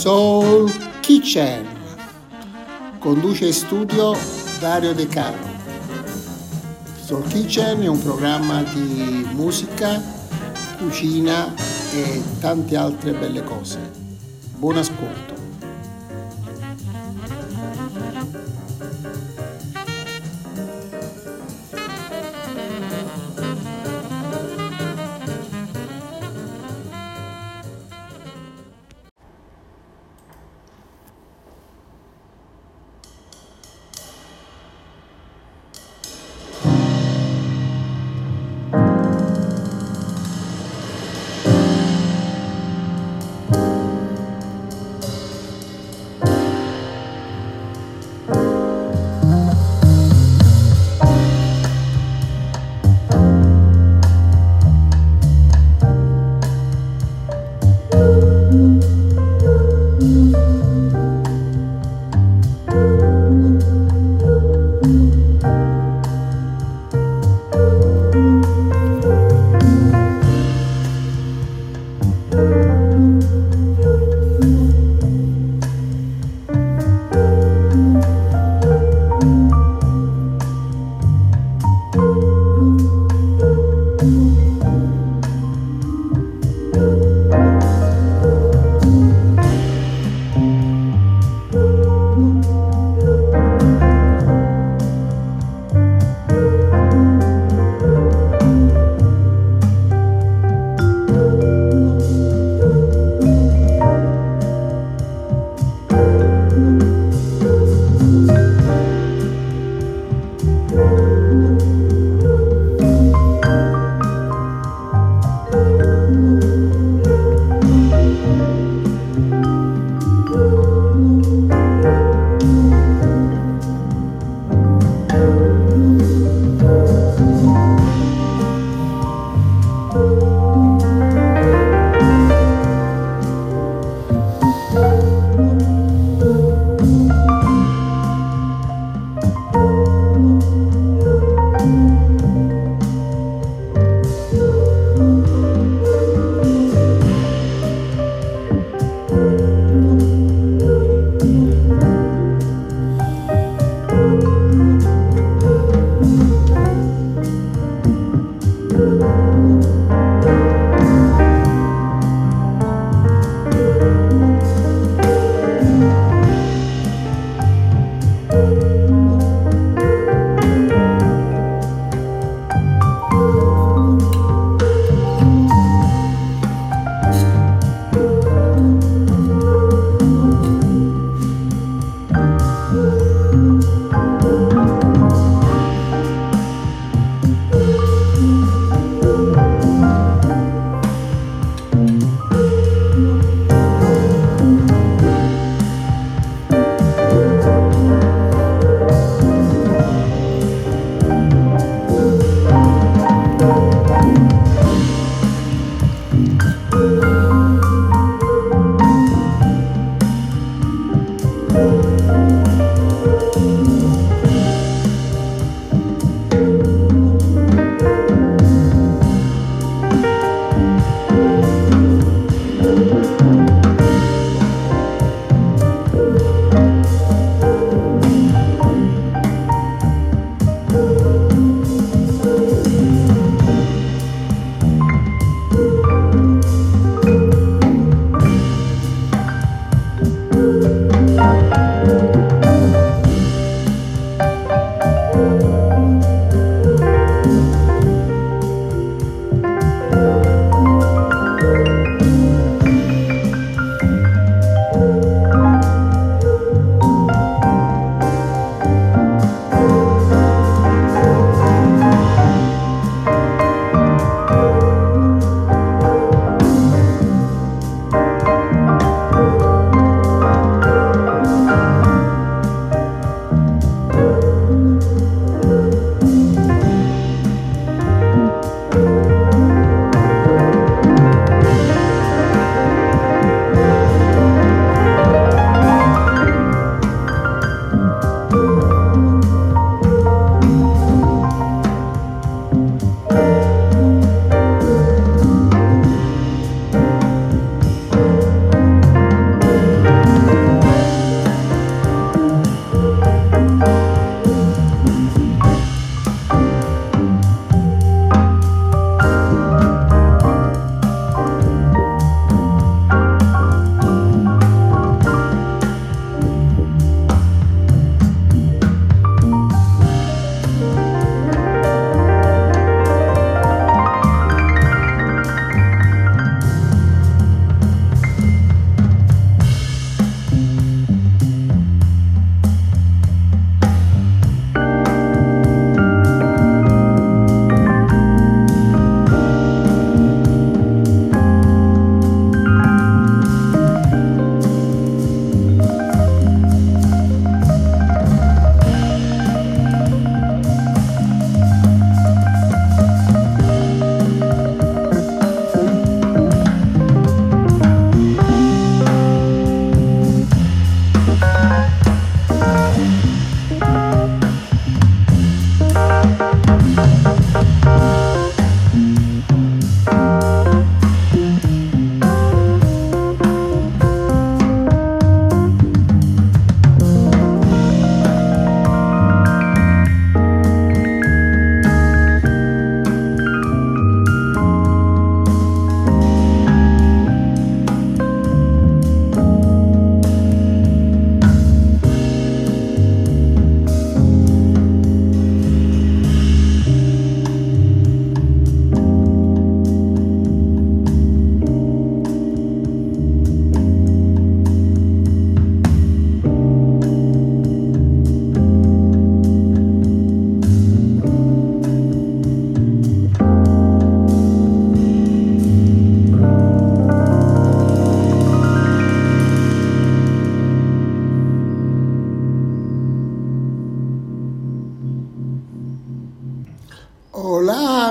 Soul Kitchen. Conduce in studio Dario De Caro. Soul Kitchen è un programma di musica, cucina e tante altre belle cose. Buon ascolto.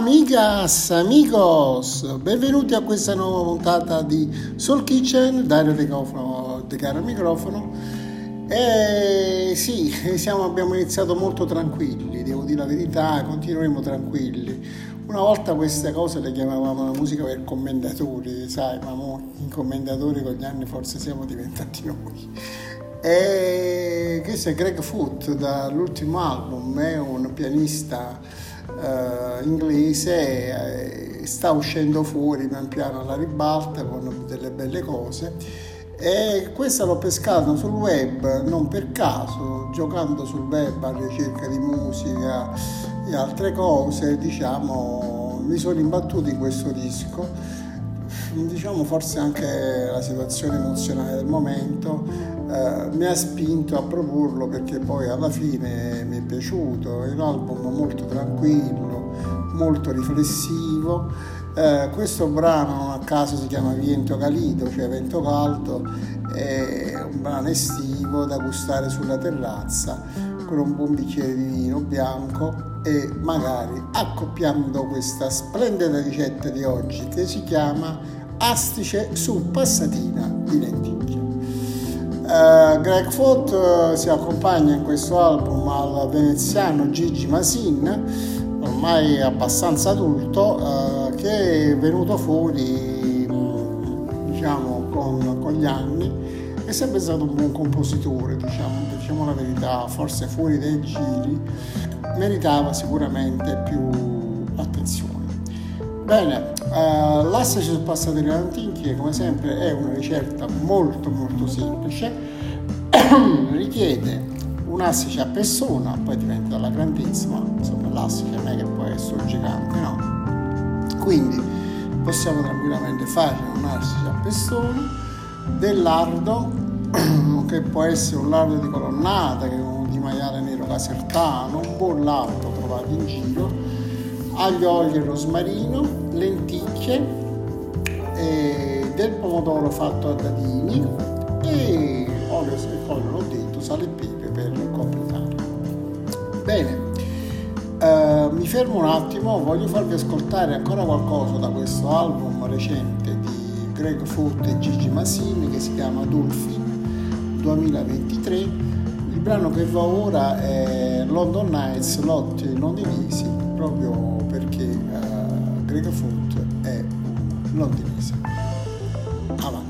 Amigas, amigos, benvenuti a questa nuova puntata di Soul Kitchen, Dario De Caro al microfono. Sì, abbiamo iniziato molto tranquilli, devo dire la verità, continueremo tranquilli. Una volta queste cose le chiamavamo la musica per commendatori, sai, ma i commendatori con gli anni forse siamo diventati noi. E questo è Greg Foot dall'ultimo album, è un pianista inglese, sta uscendo fuori pian piano alla ribalta con delle belle cose, e questa l'ho pescata sul web non per caso, giocando sul web a ricerca di musica e altre cose, mi sono imbattuto in questo disco. Forse anche la situazione emozionale del momento mi ha spinto a proporlo, perché poi alla fine mi è piaciuto. È un album molto tranquillo, molto riflessivo. Questo brano non a caso si chiama Viento Calido, cioè vento caldo. È un brano estivo da gustare sulla terrazza con un buon bicchiere di vino bianco, e magari accoppiando questa splendida ricetta di oggi che si chiama astice su passatina di lenticchie. Greg Foot si accompagna in questo album al veneziano Gigi Masin, ormai abbastanza adulto, che è venuto fuori con gli anni. È sempre stato un buon compositore, diciamo la verità, forse fuori dai giri meritava sicuramente più attenzione. Bene, l'astice sul passato di lenticchie, come sempre, è una ricetta molto molto semplice. Richiede un'astice a persona, poi dipende dalla grandezza, ma insomma l'astice non è che può essere gigante, no? Quindi possiamo tranquillamente fare un'astice a persona, del lardo, che può essere un lardo di colonnata, che è un di maiale nero casertano, un buon lardo trovato in giro, aglio, olio e rosmarino, lenticchie, del pomodoro fatto a dadini e olio, l'ho detto, sale e pepe per completare. Bene, mi fermo un attimo, voglio farvi ascoltare ancora qualcosa da questo album recente di Greg Foot e Gigi Masin, che si chiama Dolphin 2023. Il brano che va ora è London Nights, lotti non divisi, proprio perché Greg Foot è londinese. Avanti.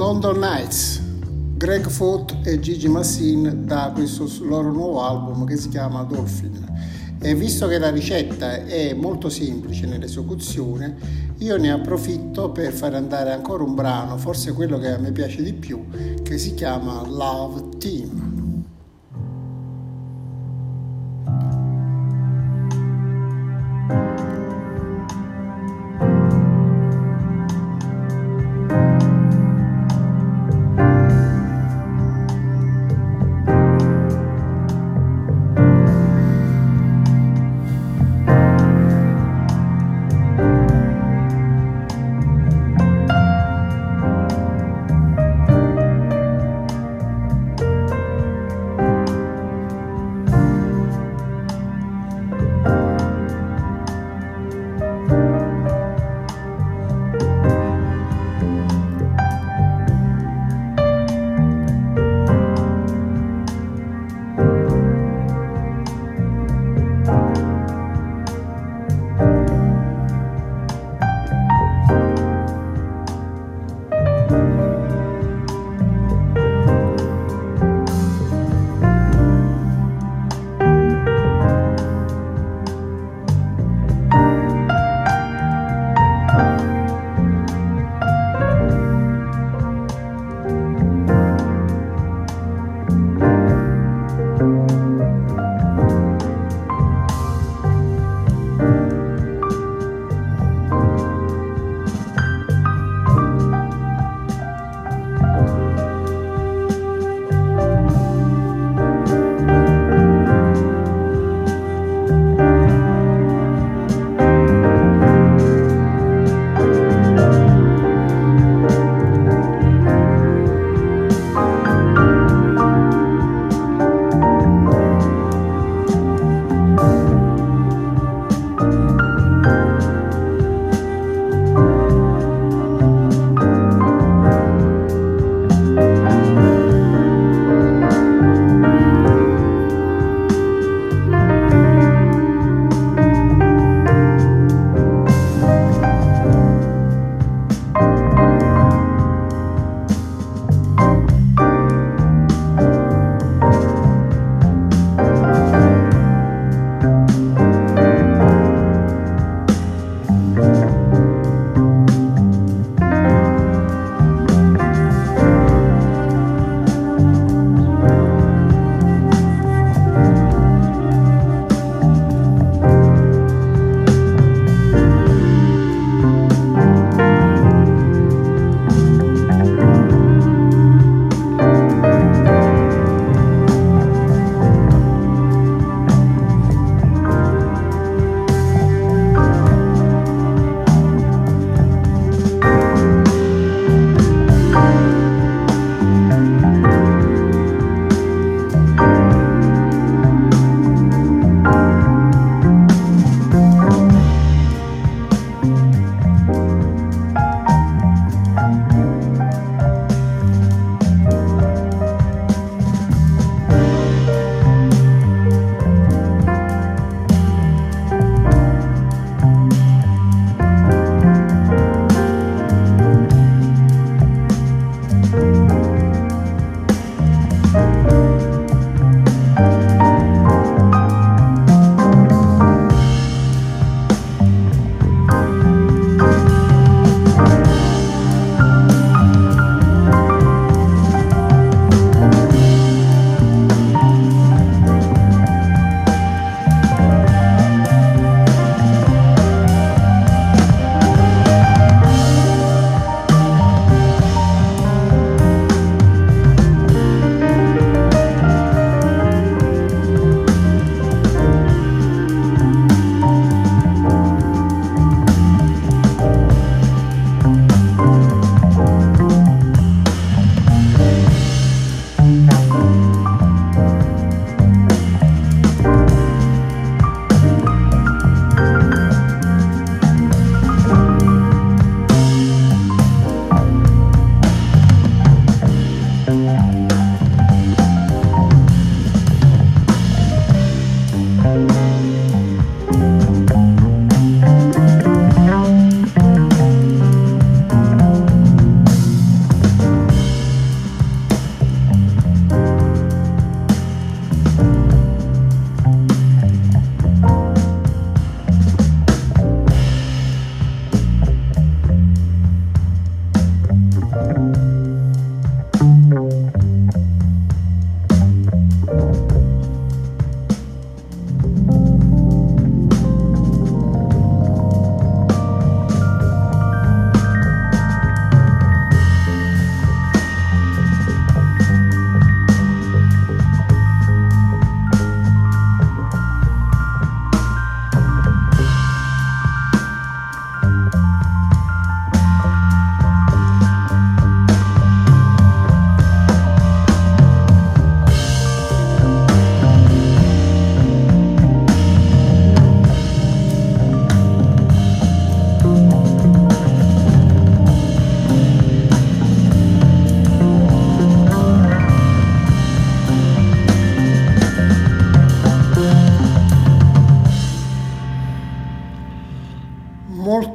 London Nights, Greg Foot e Gigi Massin da questo loro nuovo album che si chiama Dolphin. E visto che la ricetta è molto semplice nell'esecuzione, io ne approfitto per fare andare ancora un brano, forse quello che a me piace di più, che si chiama Love Team.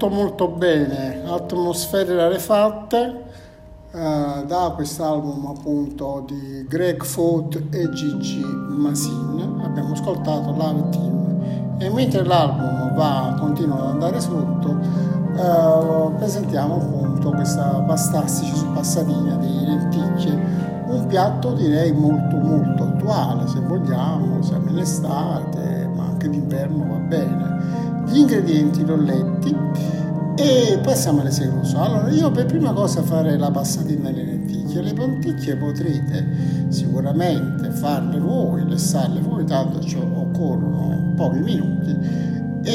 molto molto bene, atmosfere rarefatte, da quest'album appunto di Greg Foot e Gigi Masin. Abbiamo ascoltato Love Team, e mentre l'album continua ad andare sotto, presentiamo appunto questa pastastici su passatina di lenticchie, un piatto direi molto molto attuale, se vogliamo, siamo in estate, ma anche d'inverno va bene. Gli ingredienti l'ho letti e passiamo alle seconde. Allora, io per prima cosa farei la passatina alle lenticchie. Le lenticchie potrete sicuramente farle voi, lessarle voi, tanto occorrono pochi minuti,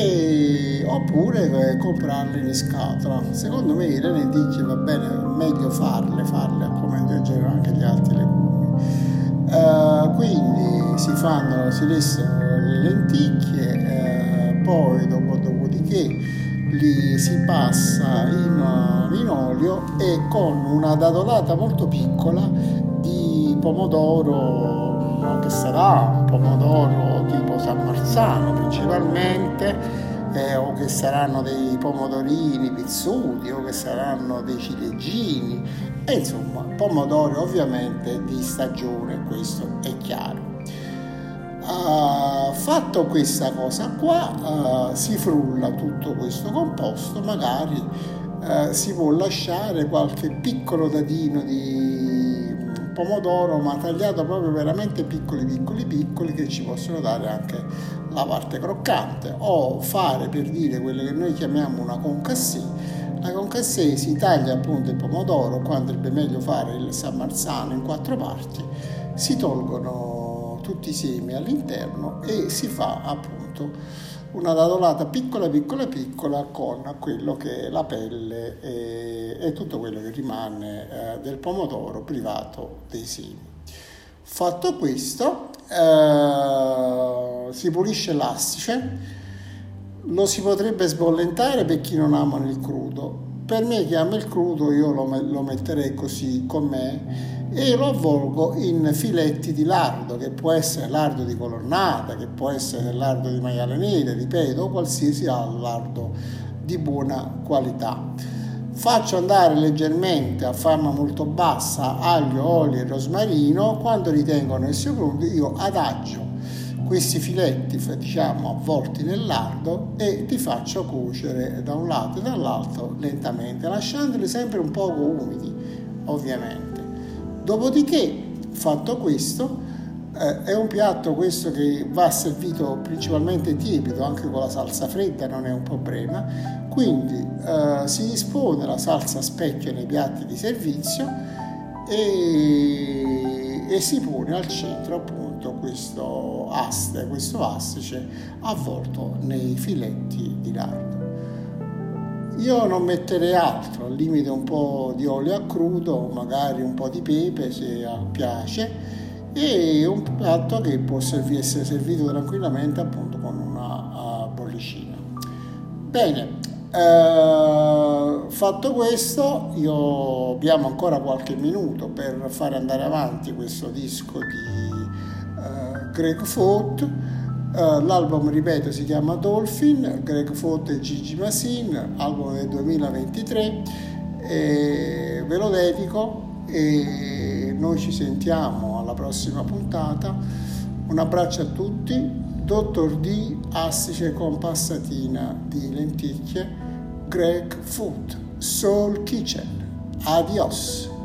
oppure comprarle in scatola. Secondo me le lenticchie va bene, meglio farle come in genere anche gli altri legumi. Quindi si lessano le lenticchie, poi dopodiché li si passa in olio, e con una dadolata molto piccola di pomodoro, che sarà un pomodoro tipo San Marzano principalmente, o che saranno dei pomodorini pizzuti, o che saranno dei ciliegini, e insomma pomodori ovviamente di stagione, questo è chiaro. Fatto questa cosa qua, si frulla tutto questo composto, magari si può lasciare qualche piccolo dadino di pomodoro, ma tagliato proprio veramente piccoli, che ci possono dare anche la parte croccante, o fare, per dire, quelle che noi chiamiamo una concassée. La concassée si taglia appunto il pomodoro, quando è meglio fare il San Marzano in 4 parti, si tolgono tutti i semi all'interno e si fa appunto una dadolata piccola con quello che è la pelle e tutto quello che rimane del pomodoro privato dei semi. Fatto questo, si pulisce l'astice, lo si potrebbe sbollentare per chi non ama il crudo. Per me che ama il crudo, io lo metterei così com'è, e lo avvolgo in filetti di lardo, che può essere lardo di colonnata, che può essere lardo di maiale nera, ripeto, o qualsiasi lardo di buona qualità. Faccio andare leggermente a fiamma molto bassa aglio, olio e rosmarino. Quando ritengono essi pronti, io adagio questi filetti, avvolti nel lardo, e li faccio cuocere da un lato e dall'altro lentamente, lasciandoli sempre un poco umidi, ovviamente. Dopodiché, fatto questo, è un piatto questo che va servito principalmente tiepido, anche con la salsa fredda non è un problema. Quindi si dispone la salsa a specchio nei piatti di servizio e si pone al centro appunto questo astice avvolto nei filetti di lardo. Io non metterei altro, al limite un po' di olio a crudo, magari un po' di pepe se piace, e un piatto che può essere servito tranquillamente appunto con una bollicina. Bene, fatto questo, abbiamo ancora qualche minuto per fare andare avanti questo disco di Greg Foot. L'album, ripeto, si chiama Dolphin, Greg Foot e Gigi Masin, album del 2023, ve lo dedico e noi ci sentiamo alla prossima puntata. Un abbraccio a tutti, Dottor D, astice con passatina di lenticchie, Greg Foot, Soul Kitchen. Adios!